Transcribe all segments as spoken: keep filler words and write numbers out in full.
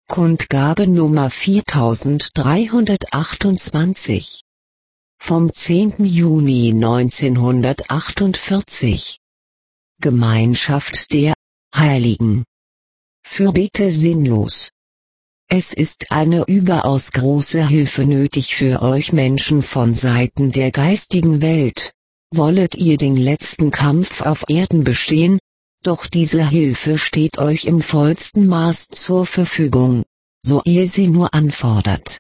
Kundgabe Nummer viertausenddreihundertachtundzwanzig vom zehnten Juni neunzehnhundertachtundvierzig. Gemeinschaft der Heiligen. Fürbitte sinnlos. Es ist eine überaus große Hilfe nötig für euch Menschen von Seiten der geistigen Welt. Wollet ihr den letzten Kampf auf Erden bestehen, doch diese Hilfe steht euch im vollsten Maß zur Verfügung, so ihr sie nur anfordert.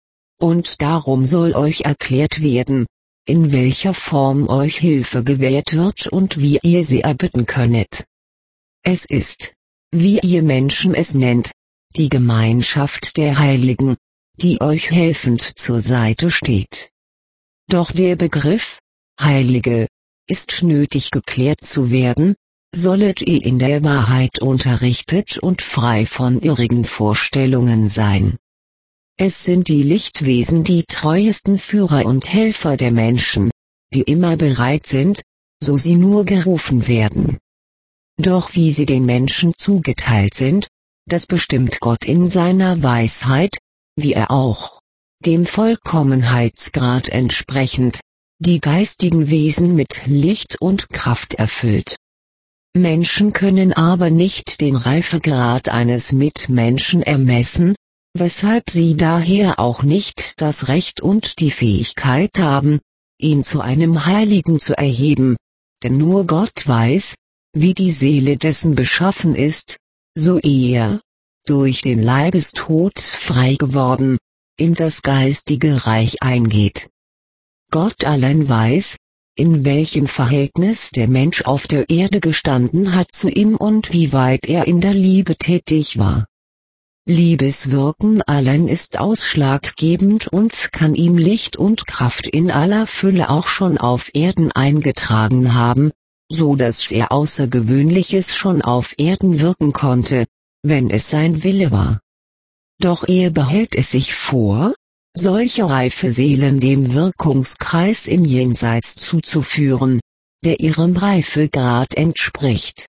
Und darum soll euch erklärt werden, in welcher Form euch Hilfe gewährt wird und wie ihr sie erbitten könnet. Es ist, wie ihr Menschen es nennt, die Gemeinschaft der Heiligen, die euch helfend zur Seite steht. Doch der Begriff Heilige ist nötig geklärt zu werden, sollet ihr in der Wahrheit unterrichtet und frei von irrigen Vorstellungen sein. Es sind die Lichtwesen die treuesten Führer und Helfer der Menschen, die immer bereit sind, so sie nur gerufen werden. Doch wie sie den Menschen zugeteilt sind, das bestimmt Gott in seiner Weisheit, wie er auch, dem Vollkommenheitsgrad entsprechend, die geistigen Wesen mit Licht und Kraft erfüllt. Menschen können aber nicht den Reifegrad eines Mitmenschen ermessen, weshalb sie daher auch nicht das Recht und die Fähigkeit haben, ihn zu einem Heiligen zu erheben, denn nur Gott weiß, wie die Seele dessen beschaffen ist, so er, durch den Leibestod frei geworden, in das geistige Reich eingeht. Gott allein weiß, in welchem Verhältnis der Mensch auf der Erde gestanden hat zu ihm und wie weit er in der Liebe tätig war. Liebeswirken allein ist ausschlaggebend und kann ihm Licht und Kraft in aller Fülle auch schon auf Erden eingetragen haben, so dass er Außergewöhnliches schon auf Erden wirken konnte, wenn es sein Wille war. Doch er behält es sich vor, solche reife Seelen dem Wirkungskreis im Jenseits zuzuführen, der ihrem Reifegrad entspricht.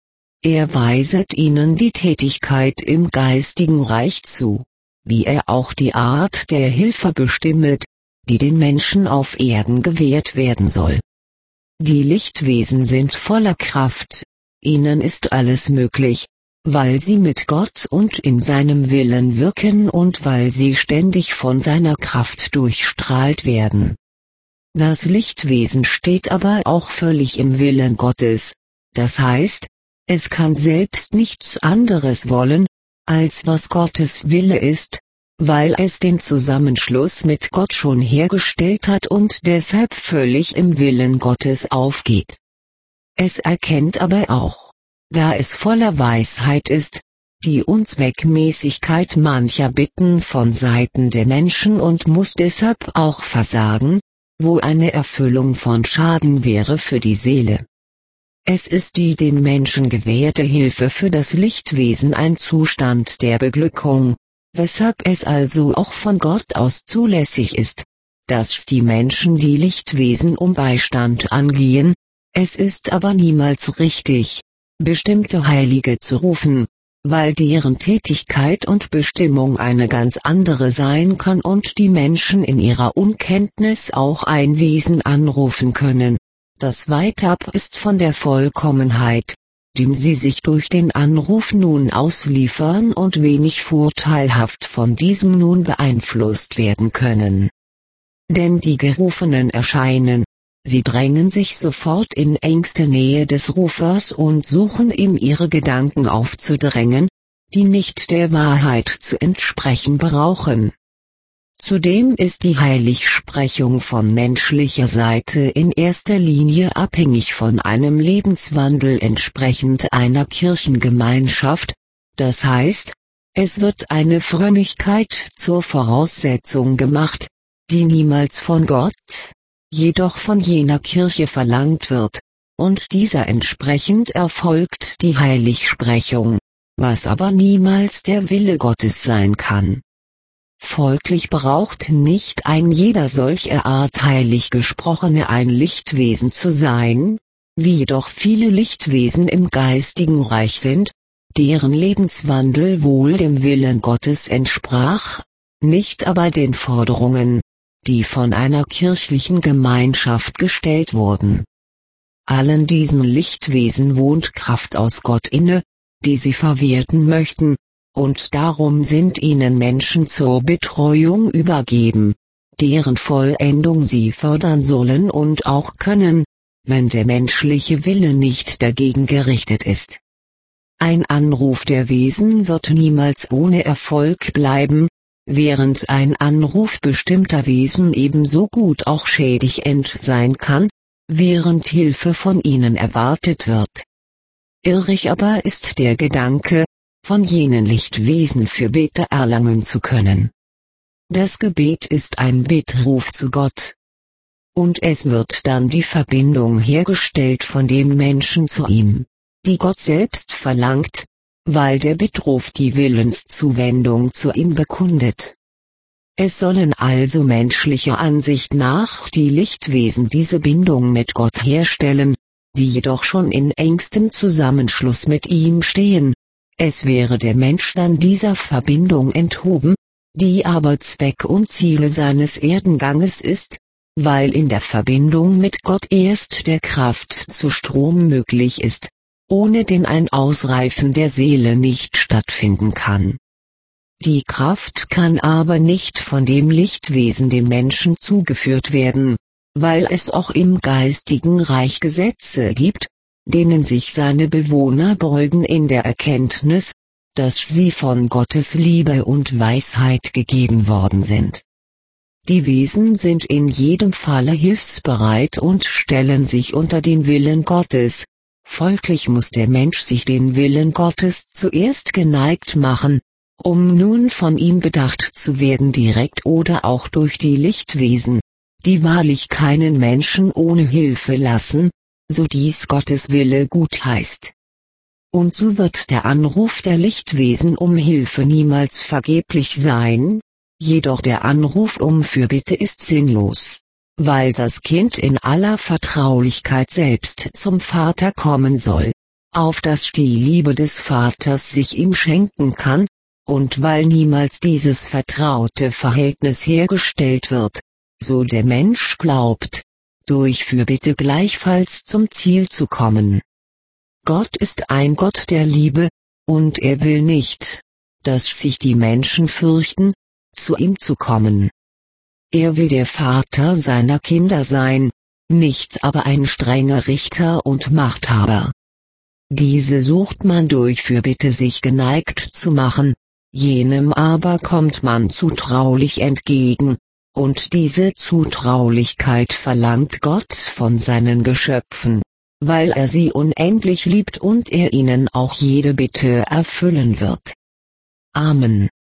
Er weiset ihnen die Tätigkeit im geistigen Reich zu, wie er auch die Art der Hilfe bestimmet, die den Menschen auf Erden gewährt werden soll. Die Lichtwesen sind voller Kraft, ihnen ist alles möglich, weil sie mit Gott und in seinem Willen wirken und weil sie ständig von seiner Kraft durchstrahlt werden. Das Lichtwesen steht aber auch völlig im Willen Gottes, das heißt, es kann selbst nichts anderes wollen, als was Gottes Wille ist, weil es den Zusammenschluss mit Gott schon hergestellt hat und deshalb völlig im Willen Gottes aufgeht. Es erkennt aber auch, da es voller Weisheit ist, die Unzweckmäßigkeit mancher Bitten von Seiten der Menschen und muss deshalb auch versagen, wo eine Erfüllung von Schaden wäre für die Seele. Es ist die dem Menschen gewährte Hilfe für das Lichtwesen ein Zustand der Beglückung, weshalb es also auch von Gott aus zulässig ist, dass die Menschen die Lichtwesen um Beistand angehen, es ist aber niemals richtig, bestimmte Heilige zu rufen, weil deren Tätigkeit und Bestimmung eine ganz andere sein kann und die Menschen in ihrer Unkenntnis auch ein Wesen anrufen können, das weit ab ist von der Vollkommenheit, dem sie sich durch den Anruf nun ausliefern und wenig vorteilhaft von diesem nun beeinflusst werden können. Denn die Gerufenen erscheinen, sie drängen sich sofort in engste Nähe des Rufers und suchen ihm ihre Gedanken aufzudrängen, die nicht der Wahrheit zu entsprechen brauchen. Zudem ist die Heiligsprechung von menschlicher Seite in erster Linie abhängig von einem Lebenswandel entsprechend einer Kirchengemeinschaft, das heißt, es wird eine Frömmigkeit zur Voraussetzung gemacht, die niemals von Gott, jedoch von jener Kirche verlangt wird, und dieser entsprechend erfolgt die Heiligsprechung, was aber niemals der Wille Gottes sein kann. Folglich braucht nicht ein jeder solcher Art heilig Gesprochene ein Lichtwesen zu sein, wie jedoch viele Lichtwesen im geistigen Reich sind, deren Lebenswandel wohl dem Willen Gottes entsprach, nicht aber den Forderungen, die von einer kirchlichen Gemeinschaft gestellt wurden. Allen diesen Lichtwesen wohnt Kraft aus Gott inne, die sie verwerten möchten, und darum sind ihnen Menschen zur Betreuung übergeben, deren Vollendung sie fördern sollen und auch können, wenn der menschliche Wille nicht dagegen gerichtet ist. Ein Anruf der Wesen wird niemals ohne Erfolg bleiben, während ein Anruf bestimmter Wesen ebenso gut auch schädigend sein kann, während Hilfe von ihnen erwartet wird. Irrig aber ist der Gedanke, von jenen Lichtwesen Fürbitte erlangen zu können. Das Gebet ist ein Bittruf zu Gott. Und es wird dann die Verbindung hergestellt von dem Menschen zu ihm, die Gott selbst verlangt, weil der Bittruf die Willenszuwendung zu ihm bekundet. Es sollen also menschlicher Ansicht nach die Lichtwesen diese Bindung mit Gott herstellen, die jedoch schon in engstem Zusammenschluss mit ihm stehen. Es wäre der Mensch dann dieser Verbindung enthoben, die aber Zweck und Ziel seines Erdenganges ist, weil in der Verbindung mit Gott erst der Kraftzustrom möglich ist, ohne den ein Ausreifen der Seele nicht stattfinden kann. Die Kraft kann aber nicht von dem Lichtwesen dem Menschen zugeführt werden, weil es auch im geistigen Reich Gesetze gibt, denen sich seine Bewohner beugen in der Erkenntnis, dass sie von Gottes Liebe und Weisheit gegeben worden sind. Die Wesen sind in jedem Falle hilfsbereit und stellen sich unter den Willen Gottes, folglich muss der Mensch sich den Willen Gottes zuerst geneigt machen, um nun von ihm bedacht zu werden direkt oder auch durch die Lichtwesen, die wahrlich keinen Menschen ohne Hilfe lassen, so dies Gottes Wille gut heißt. Und so wird der Anruf der Lichtwesen um Hilfe niemals vergeblich sein, jedoch der Anruf um Fürbitte ist sinnlos, weil das Kind in aller Vertraulichkeit selbst zum Vater kommen soll, auf dass die Liebe des Vaters sich ihm schenken kann, und weil niemals dieses vertraute Verhältnis hergestellt wird, so der Mensch glaubt, durch Fürbitte gleichfalls zum Ziel zu kommen. Gott ist ein Gott der Liebe, und er will nicht, dass sich die Menschen fürchten, zu ihm zu kommen. Er will der Vater seiner Kinder sein, nicht aber ein strenger Richter und Machthaber. Diese sucht man durch Fürbitte sich geneigt zu machen, jenem aber kommt man zutraulich entgegen, und diese Zutraulichkeit verlangt Gott von seinen Geschöpfen, weil er sie unendlich liebt und er ihnen auch jede Bitte erfüllen wird. Amen.